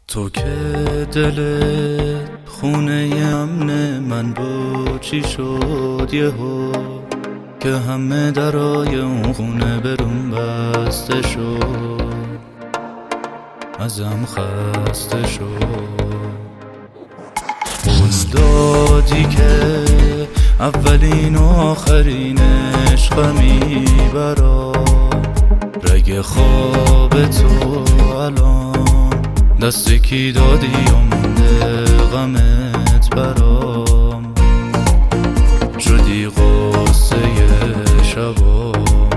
تو که دلت خونه امن من بود، چی شد یهو که همه درای اون خونه برون بسته شد؟ ازم خسته شد. اون دادی که اولین و آخرین عشقمی برا رگ خواب تو الان دست کی دادی و مونده غمت برام، شدی غصه شبا.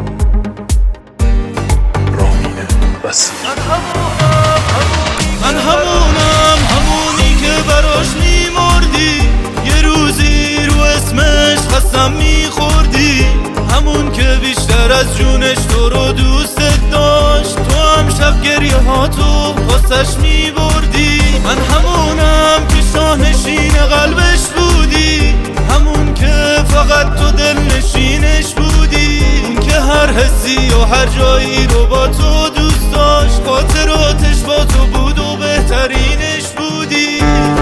رامین بسی من همونم، همونی که براش میمردی، یه روزی رو اسمش قسم میخوردی، همون که بیشتر از جونش تو رو دوستت داشت، تو هم شب گریه ها تو واسش میبردی. من همونم که شاهنشین قلبش بودی، همون که فقط تو دل نشینش بودی، اون که هر حسی و هر جایی رو با تو دوست داشت، خاطراتش با تو بود و بهترینش بودی.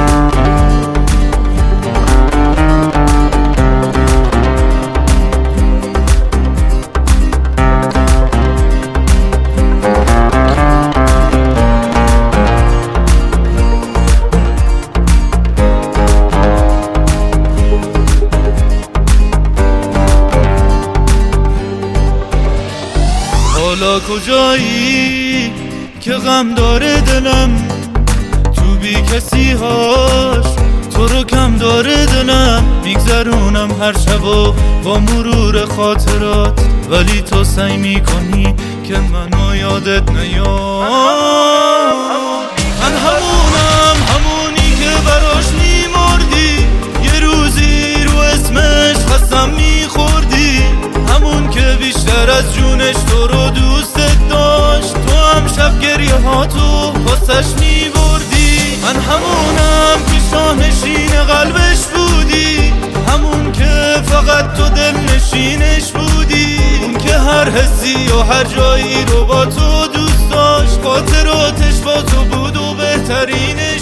حالا کجایی که غم داره دلم، تو بی کسی هاش تو رو کم داره دلم، میگذرونم هر شبا با مرور خاطرات، ولی تو سعی میکنی که منو یادت نیاد. من همونم، همونی که براش میمردی، یه روزی رو اسمش قسم میخوردی، همون که بیشتر از جونش تو رو دوستت داشت، تو هم شب گریه ها تو واسش میبردی. من همونم که شاهنشین قلبش بودی، همون که فقط تو دل نشینش بودی، اون که هر حسی و هر جایی رو با تو دوست داشت، خاطراتش با تو بود و بهترینش